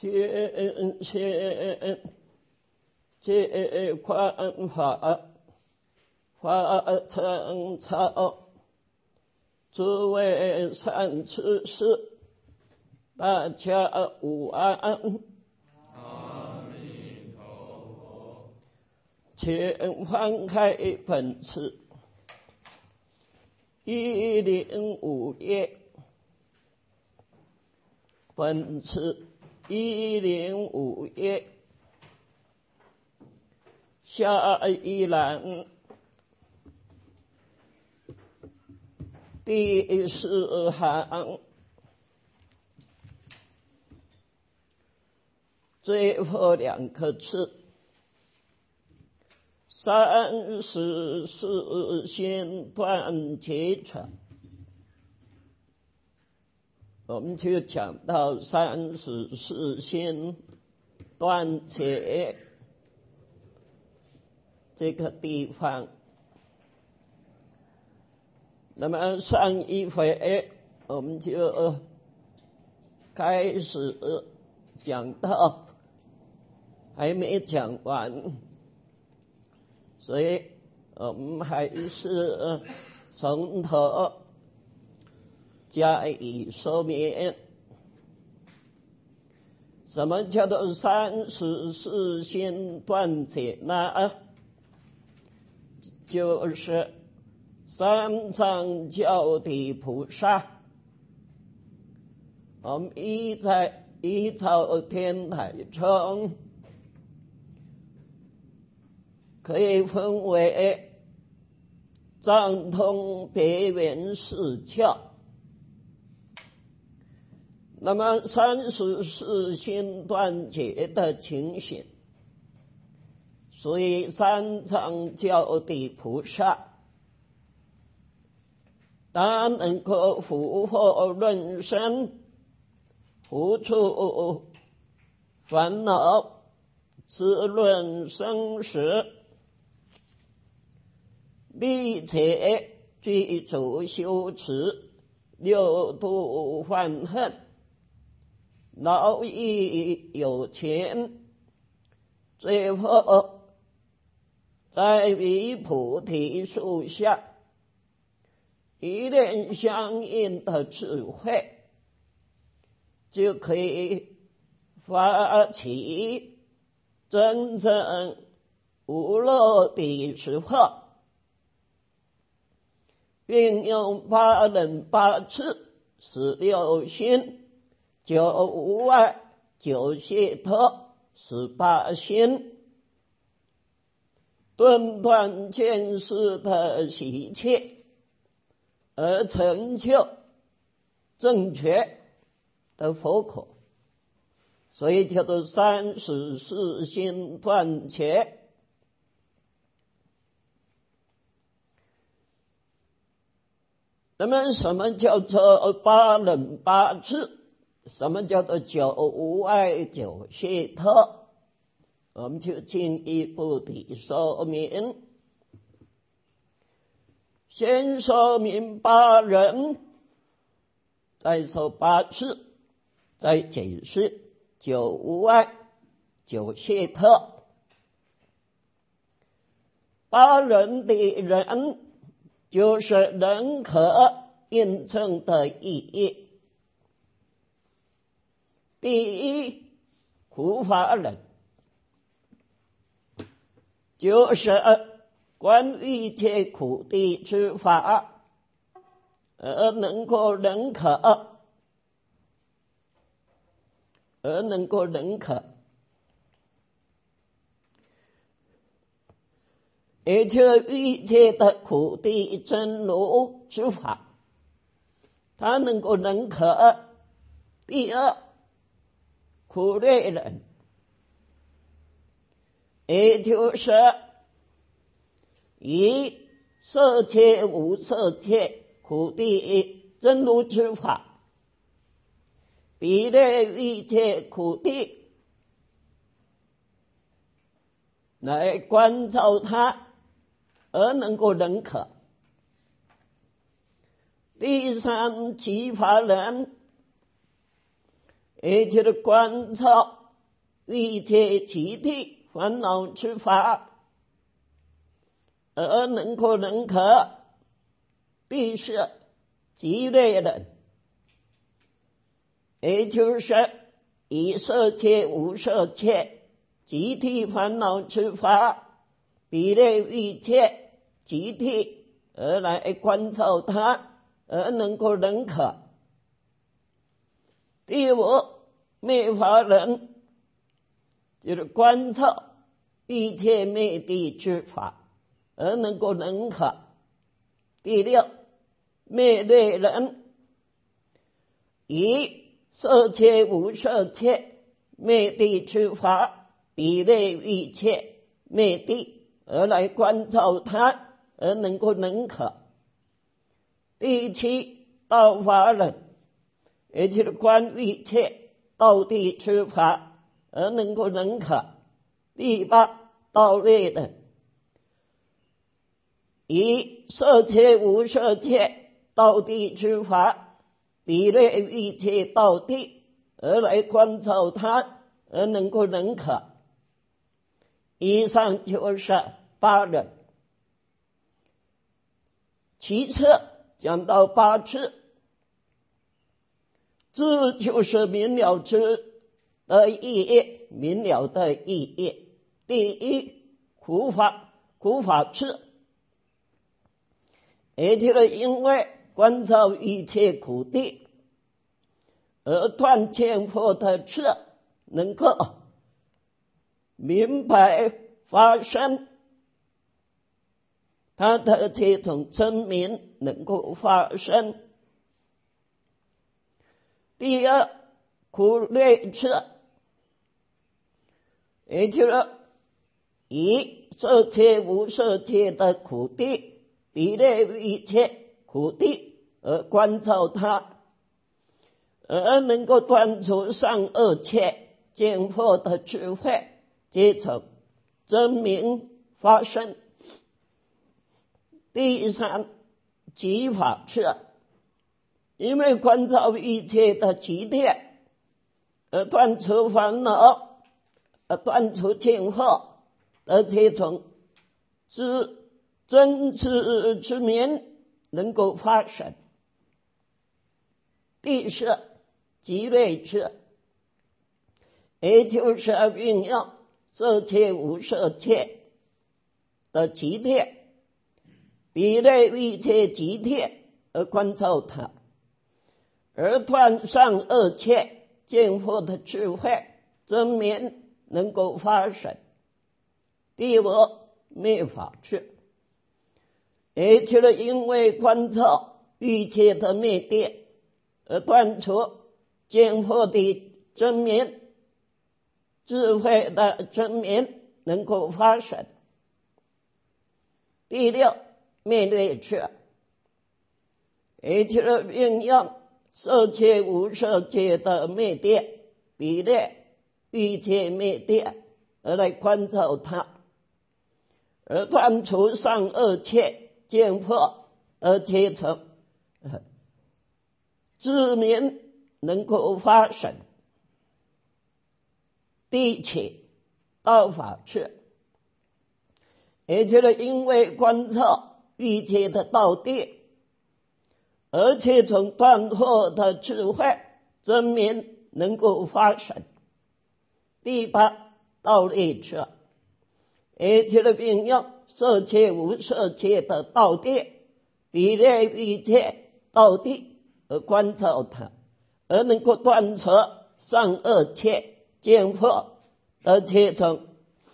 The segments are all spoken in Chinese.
见贤皆宽法，法成草，诸位善知识，大家午安。 阿弥陀佛。 请翻开本次105页，本次105页下一栏第4行最后2个字，34心断结传。我们就讲到34心断结这个地方。那么上一回我们就开始讲到还没讲完，所以我们还是从头加以说明。什么叫做34心断结呢？就是三藏教的菩萨，我们在依照天台中可以分为藏通别圆四教。那么34心断结的情形，所以三藏教的菩萨，他能够伏获论生，伏除烦恼，自论生死，并且具足修持六度幻恨，劳逸有情，最后在于菩提树下一念相应的智慧，就可以发起真正无漏的时候，运用8忍8智16心9无碍9解脱18心，顿断见识的习切，而成就正确的佛果，所以叫做34心断结。那么什么叫做8忍8智？什么叫做9无碍9解脱？我们就进一步的说明。先说明8忍，再说8智，再解释9无碍9解脱。8忍的忍，就是人可印证的意义。第一，苦法忍，就是观一切苦地之法，而能够认可，也就是一切的苦地真如之法，他能够认可。第二，苦类忍，也就是以色界无色界苦地真如之法，比类一切苦地来关照它，而能够认可。第三，集法忍， 也就是观照一切集体烦恼之法，而能够认可第是极乐人，也就是以色界无色界集体烦恼之法比类一切集体而来观照它，而能够认可。第五，灭法人，就是观照一切灭地之法而能够认可。第六，灭类人，以色界无色界灭地之法比类一切灭地而来观照它，而能够认可。第七，道法人，也就是观一切道地之法而能够认可。第八，道类人，以色界无色界道地之法比类一切道地而来观照它，而能够认可。以上就是八人。其次讲到八智，智就是明了之的意义，明了的意义。第一，苦法智，也就是因为观照一切苦地而断见佛的智，能够明白发生，他的这种真明能够发生。第二，苦类智，也就是以色界无色界的苦地比类一切苦地而观照它，而能够断除上恶切见佛的智慧，这种真明发生。第三，极法智，因为观照一切的极点而断除烦恼，而断除见惑的这种真知之明能够发生。第四，极类智，也就是运用色界无色界的极点比类一切极点而观照它，而断上恶切见佛的智慧真明能够发生。第五，灭法智，也就是因为观照一切的灭地而断除见佛的真明，智慧的真明能够发生。第六，灭类智，也就是运用色界无色界的灭地比类一切灭地而来观照它，而断除上恶切见佛而结成智明能够发生。第七，道法智，也就是因为观照一切的道地，而且从断惑的智慧真明能够发生。第八，道类智，也就是运用色界无色界的道地比类一切道地而观照它，而能够断除上恶切见惑的这种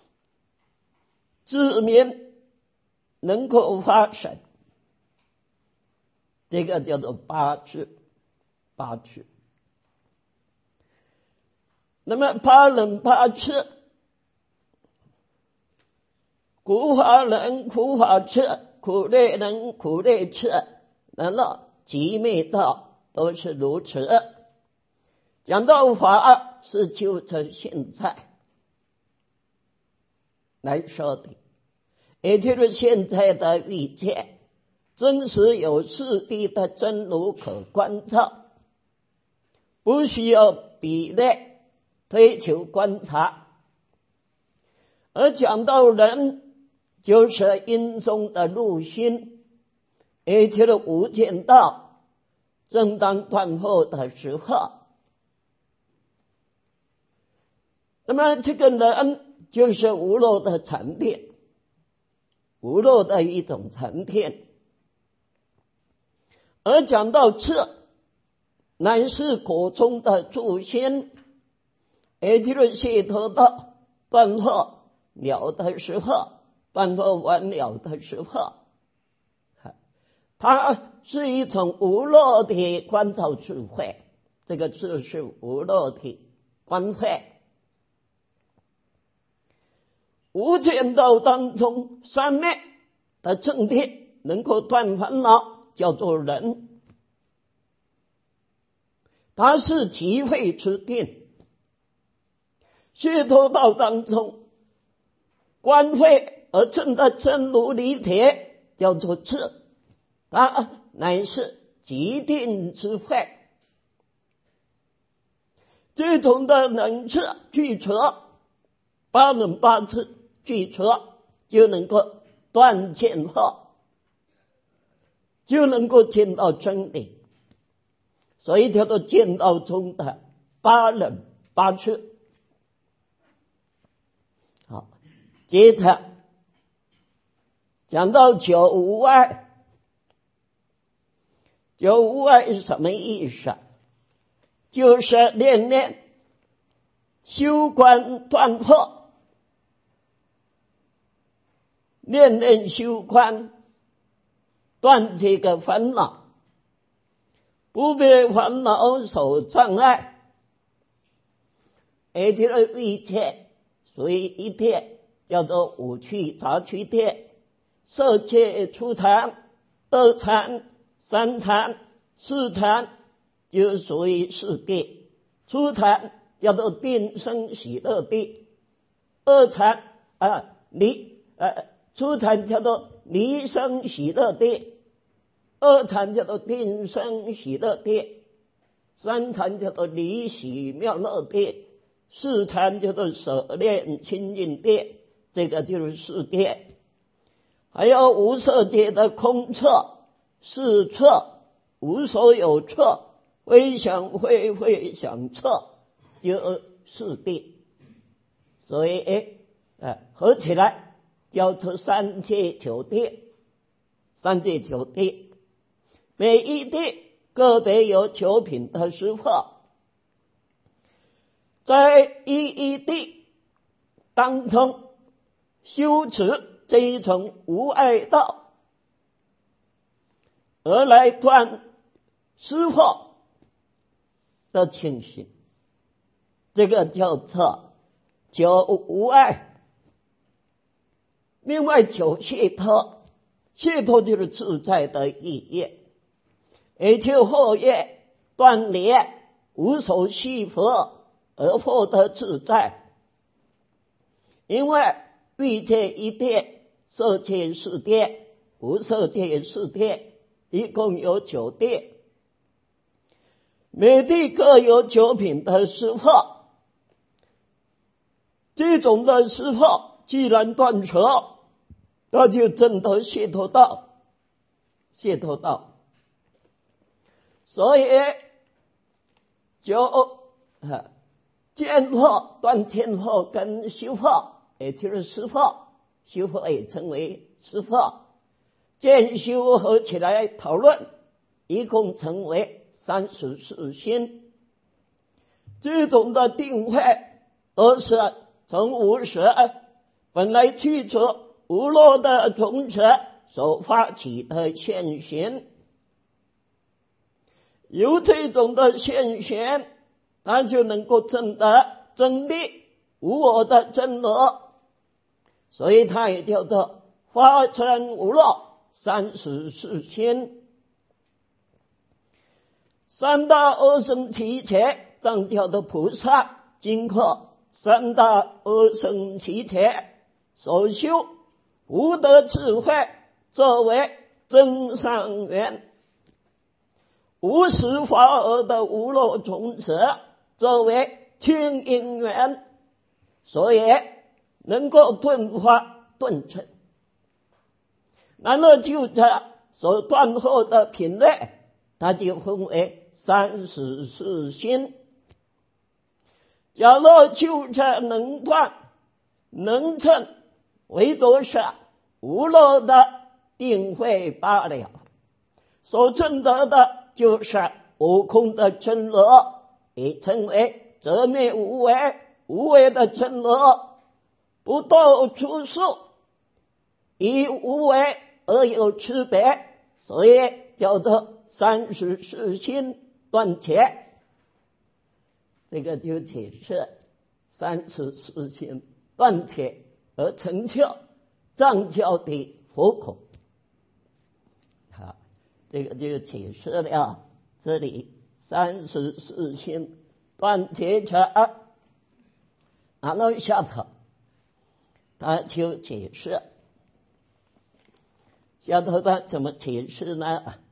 智明能够发生。这个叫做八智。那么八人八智，苦法人苦法智，苦类人苦类智，难道极灭道都是如此？讲到法是就着现在来说的，也就是现在的遇见真实有事地的真如可观照，不需要比略，推求观察。而讲到人，就是因中的入心，也就是无间道正当断后的时候。那么这个人就是无漏的禅定，无漏的一种禅定。而讲到智，乃是果中的助心，也就是解脱道断后了的时候，断后完了的时候，它是一种无漏的观照智慧。这个智是无漏的观慧。无间道当中三昧的正定能够断烦恼，叫做人，它是极慧之定。解脱道当中观慧而证的真如理体，叫做智，它乃是极定之慧。这种的能智具足，八能八智具足，就能够断见惑，就能够见到真理，所以叫做见道中的八能八智。好，接着讲到九无碍。九无碍是什么意思？就是练练修观断惑，练练修观断这个烦恼，不被烦恼所障碍，也就是一切属于一切，叫做五趣杂趣界，色界初禅、二禅、三禅、四禅，就属于四谛。初禅叫做定生喜乐谛，二禅初禅叫做离生喜乐谛，二禅叫做定生喜乐谛，三禅叫做离喜妙乐谛，四禅叫做舍念清净谛。这个就是四谛。还有无色界的空测、是测、无所有测、非想非想测，就四谛。所以合起来叫做三界九谛。三界九谛，每一谛个别有九品的师父，在一谛当中修持这一种无碍道，而来断师父的情形，这个叫做九无碍。另外九解脱，解脱就是自在的意义，也就后业断离无所系佛而获得自在。因为欲界一谛，色界四谛，无色界四谛，一共有九谛，每谛各有九品的师父。这种的师父既然断除，那就证得解脱道。解脱道，所以就见惑、断见惑跟修惑，也就是师惑，修惑也称为师惑，见修合起来讨论，一共成为34心。这种的定慧，而是从无始本来具足无漏的种子所发起的现行，由这种的现行，它就能够证得真谛无我的真我，所以它也叫做法真无漏34心。三大阿僧祇劫藏教的菩萨，经过三大阿僧祇劫所修无得智慧，作为增上缘，无始法而的无漏种子， 作为清因缘，所以能够顿化顿成。然后就这所断后的品类，它就分为34心。假若就这能断能成，唯独是无漏的定慧罢了。所证得的就是无空的真乐，也称为则灭无为，无为的真乐，不堕出世，以无为而有区别，所以叫做34心断切。这个就解释34心断切而成就藏教的佛孔。好，这个就解释了这里34心断切者。然后下头他就解释，下头他怎么解释呢？